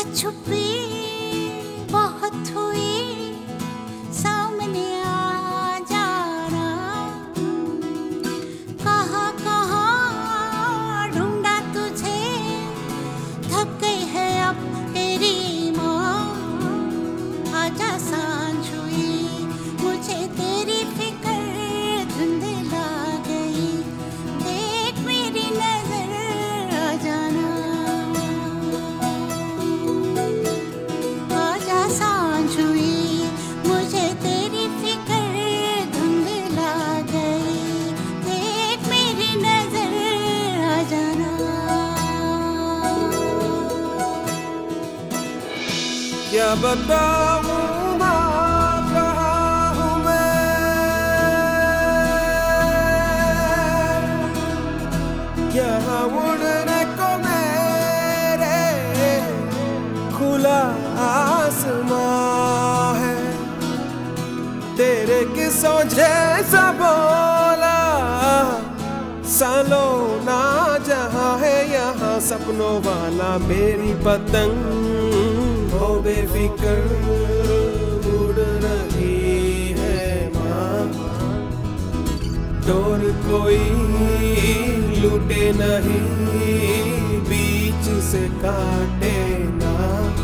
लुका छुपी बहुत हुई, सामने आ जाना। कहाँ कहाँ ढूंढा तुझे, थक गई है अब तेरी माँ। आजा सांझ हुई, मुझे तेरी फिक्र धुंधला गई। देख मेरी नजर आ जाना। आजा सांझ हुई, मुझे तेरी फिक्र धुंधला गई। देख मेरी नजर आ जाना। क्या बताऊं यहाँ उड़ने को मेरे खुला आसमां है। तेरे किस्सों जैसा बोला सालों ना जहाँ है यहाँ सपनों वाला मेरी पतंग हो बेफिक्र उड़ रही है माँ। डोर कोई लूटे नहीं बीच से काटे ना।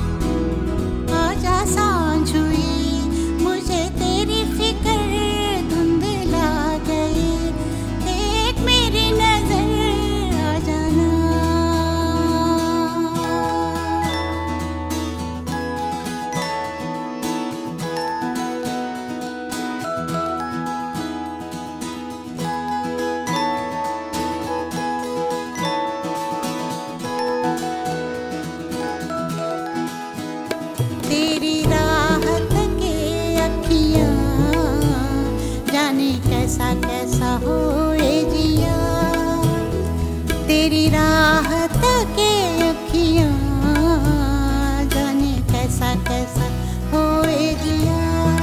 आजा सांझ हुई, मुझे तेरी फिक्र धुंधला गई। देख मेरी नजर आ जाना। तेरी राहत के अखियाँ जाने कैसा कैसा होए जिया। तेरी राहत के अखियाँ जाने कैसा कैसा होए जिया।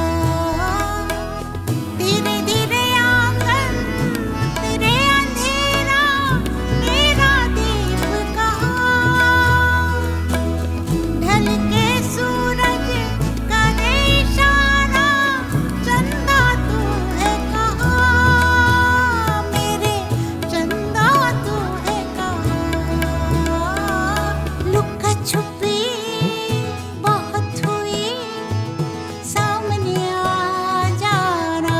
धीरे धीरे आंगन तेरे अंधेरा, मेरा दीप कहाँ। ढल के सूरज करे इशारा, चंदा तू है कहाँ। मेरे चंदा तू है कहाँ। लुका छुपी बहुत हुई, सामने आ जाना।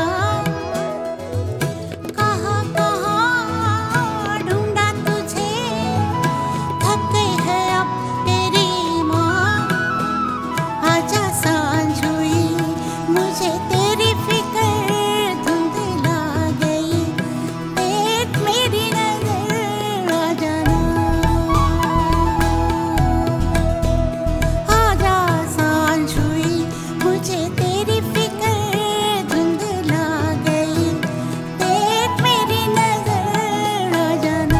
कहाँ कहाँ ढूंढा तुझे, थक गई है अब तेरी माँ। आजा सांझ हुई, मुझे तेरी फिक्र धुंधला गई। देख मेरी नजर आ जाना। आजा सांझ हुई, मुझे तेरी फिक्र धुंधला गई। देख मेरी नजर आ जाना।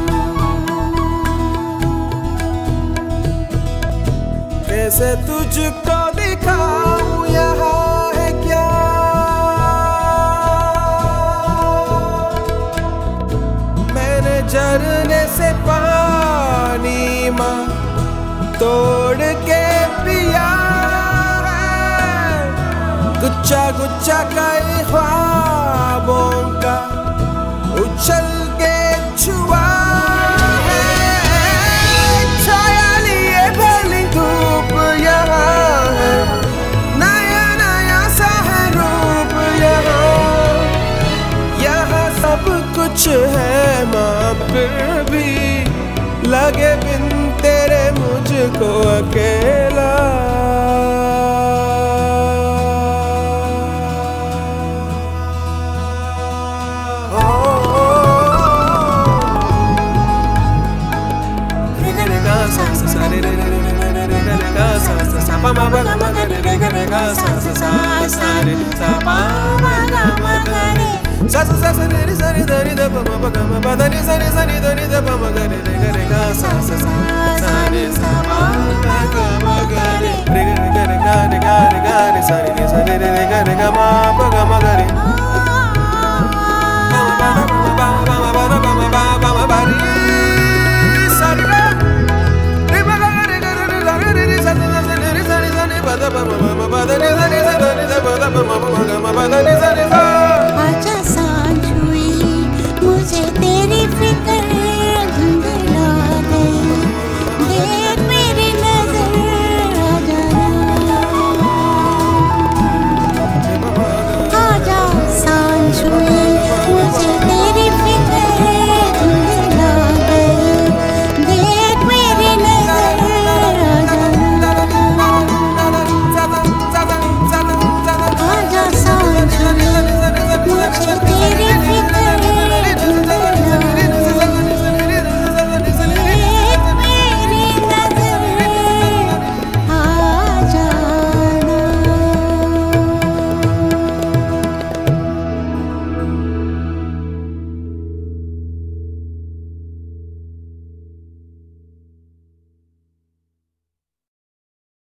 कैसे तुझको दिखाऊं यहाँ है क्या। मैंने झरने से पानी माँ तोड़ के पिया है। गुच्छा गुच्छा कई ख्वाबों का उछल के छुआ है। छाया लिए भली धूप यहाँ है, नया नया सा है रूप यहाँ। यहाँ सब कुछ है माँ फिर भी लगे बिन तेरे मुझको अकेला। Sa